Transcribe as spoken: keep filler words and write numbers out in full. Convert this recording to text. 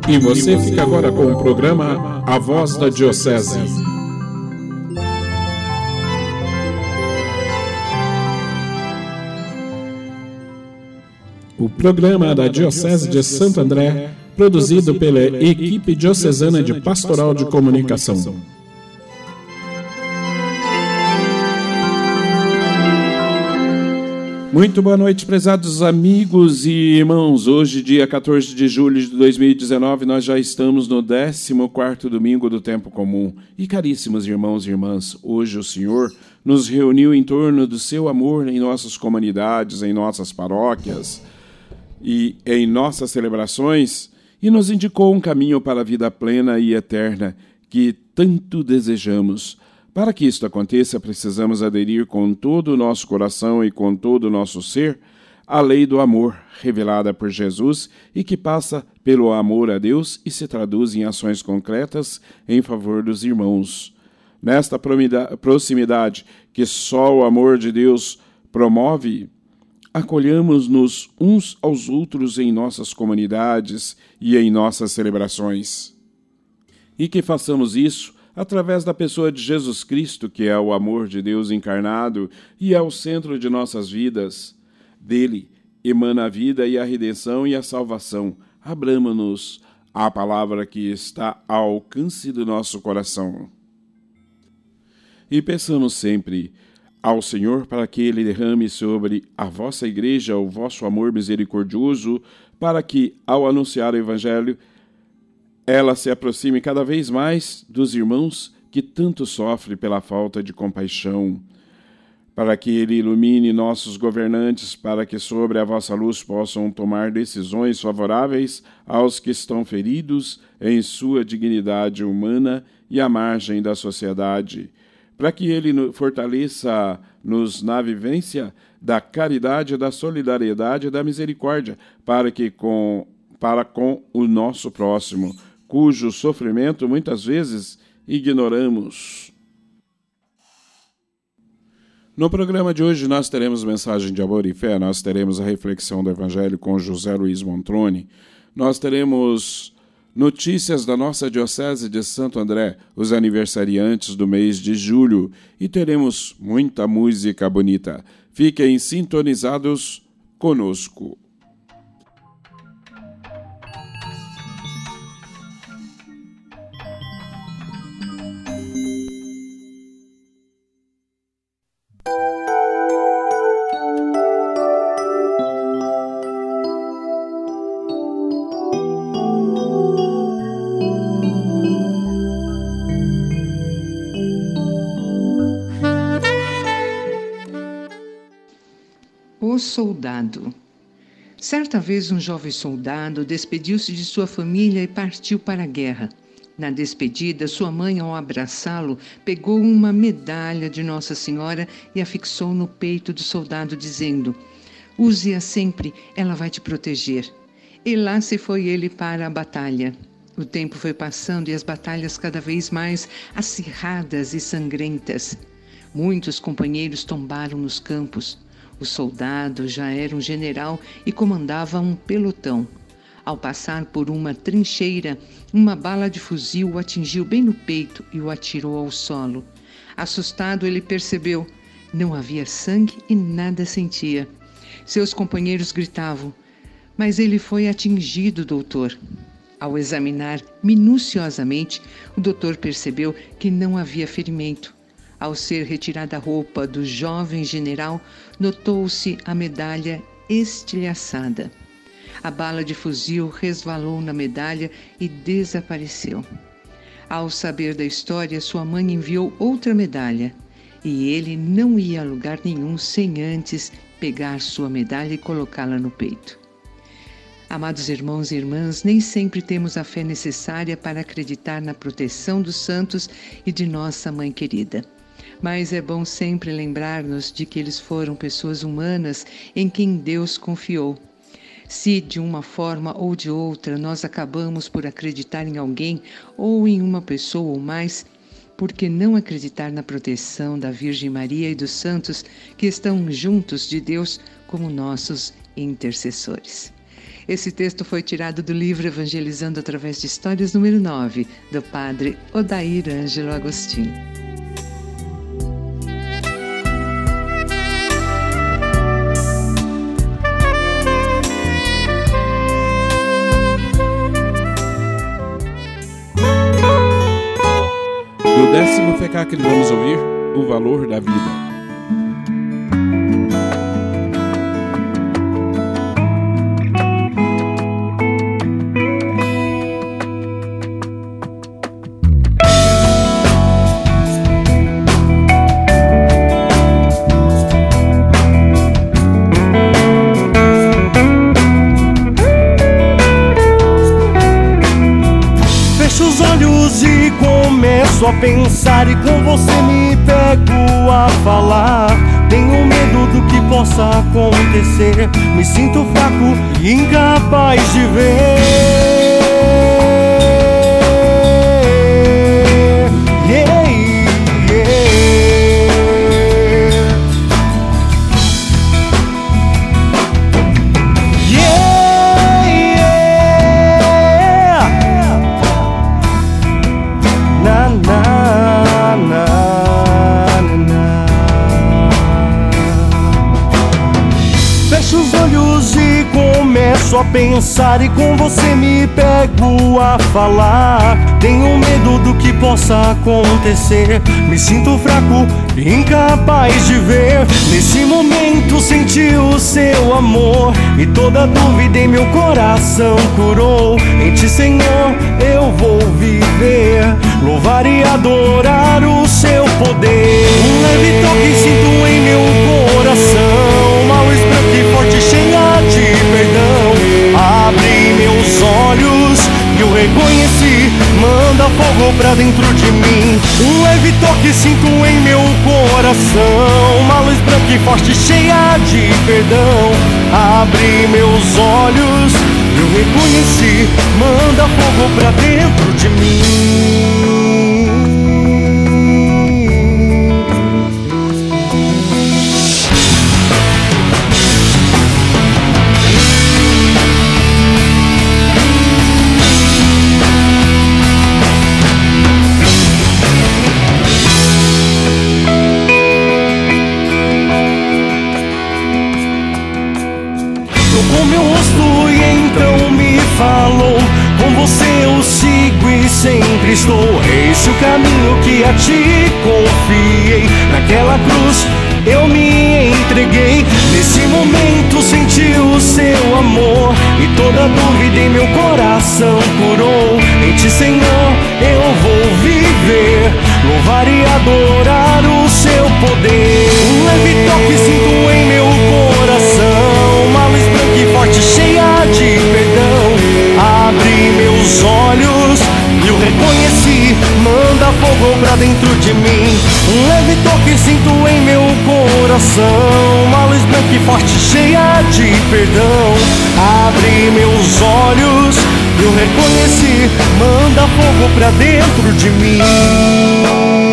E você fica agora com o programa A Voz da Diocese. O programa da Diocese de Santo André, produzido pela equipe diocesana de Pastoral de Comunicação. Muito boa noite, prezados amigos e irmãos. Hoje, dia quatorze de julho de dois mil e dezenove, nós já estamos no décimo quarto domingo do tempo comum. E caríssimos irmãos e irmãs, hoje o Senhor nos reuniu em torno do seu amor em nossas comunidades, em nossas paróquias e em nossas celebrações, e nos indicou um caminho para a vida plena e eterna que tanto desejamos. Para que isto aconteça, precisamos aderir com todo o nosso coração e com todo o nosso ser à lei do amor revelada por Jesus e que passa pelo amor a Deus e se traduz em ações concretas em favor dos irmãos. Nesta proximidade que só o amor de Deus promove, acolhamos-nos uns aos outros em nossas comunidades e em nossas celebrações. E que façamos isso através da pessoa de Jesus Cristo, que é o amor de Deus encarnado e é o centro de nossas vidas. Dele emana a vida e a redenção e a salvação. Abramos-nos à palavra que está ao alcance do nosso coração. E peçamos sempre ao Senhor para que Ele derrame sobre a vossa igreja o vosso amor misericordioso, para que, ao anunciar o Evangelho, ela se aproxime cada vez mais dos irmãos que tanto sofrem pela falta de compaixão, para que Ele ilumine nossos governantes, para que sobre a vossa luz possam tomar decisões favoráveis aos que estão feridos em sua dignidade humana e à margem da sociedade, para que Ele fortaleça-nos na vivência da caridade, da solidariedade e da misericórdia, para que com, para com o nosso próximo, cujo sofrimento muitas vezes ignoramos. No programa de hoje nós teremos mensagem de amor e fé, nós teremos a reflexão do Evangelho com José Luiz Montrone, nós teremos notícias da nossa Diocese de Santo André, os aniversariantes do mês de julho, e teremos muita música bonita. Fiquem sintonizados conosco. O soldado. Certa vez um jovem soldado despediu-se de sua família e partiu para a guerra. Na despedida, sua mãe, ao abraçá-lo, pegou uma medalha de Nossa Senhora e a fixou no peito do soldado, dizendo: "Use-a sempre, ela vai te proteger." E lá se foi ele para a batalha. O tempo foi passando e as batalhas cada vez mais acirradas e sangrentas. Muitos companheiros tombaram nos campos. O soldado já era um general e comandava um pelotão. Ao passar por uma trincheira, uma bala de fuzil o atingiu bem no peito e o atirou ao solo. Assustado, ele percebeu: não havia sangue e nada sentia. Seus companheiros gritavam: "Mas ele foi atingido, doutor." Ao examinar minuciosamente, o doutor percebeu que não havia ferimento. Ao ser retirada a roupa do jovem general, notou-se a medalha estilhaçada. A bala de fuzil resvalou na medalha e desapareceu. Ao saber da história, sua mãe enviou outra medalha, e ele não ia a lugar nenhum sem antes pegar sua medalha e colocá-la no peito. Amados irmãos e irmãs, nem sempre temos a fé necessária para acreditar na proteção dos santos e de nossa mãe querida. Mas é bom sempre lembrar-nos de que eles foram pessoas humanas em quem Deus confiou. Se, de uma forma ou de outra, nós acabamos por acreditar em alguém ou em uma pessoa ou mais, por que não acreditar na proteção da Virgem Maria e dos santos que estão juntos de Deus como nossos intercessores? Esse texto foi tirado do livro Evangelizando através de Histórias, número nove, do padre Odair Ângelo Agostinho. Do décimo F K que vamos ouvir, O Valor da Vida. Só pensar e com você me pego a falar. Tenho medo do que possa acontecer. Me sinto fraco e incapaz de ver. Yeah, yeah. Yeah, yeah. Na, na. Fecho os olhos e começo a pensar e com você me pego a falar. Tenho medo do que possa acontecer. Me sinto fraco e incapaz de ver. Nesse momento senti o seu amor e toda dúvida em meu coração curou. Em ti, Senhor, eu vou viver, louvar e adorar o seu poder. Um leve toque sinto em meu coração, uma luz branca e forte cheia de perdão. Abre meus olhos e eu reconheci, manda fogo pra dentro de mim. Um leve toque sinto em meu coração, uma luz branca e forte cheia de perdão. Abre meus olhos e eu reconheci, manda fogo pra dentro de mim. Tocou meu rosto e então me falou: com você eu sigo e sempre estou. Eis o caminho que a ti confiei. Naquela cruz eu me entreguei. Nesse momento senti o seu amor e toda dúvida em meu coração curou. Em ti, Senhor, eu vou viver, louvar e adorar o seu poder. Um leve toque sinto em meu coração, uma luz branca e forte cheia de perdão. Abre meus olhos e eu reconheci, manda fogo pra dentro de mim. Um leve toque sinto em meu coração, uma luz branca e forte cheia de perdão. Abre meus olhos e eu reconheci, manda fogo pra dentro de mim.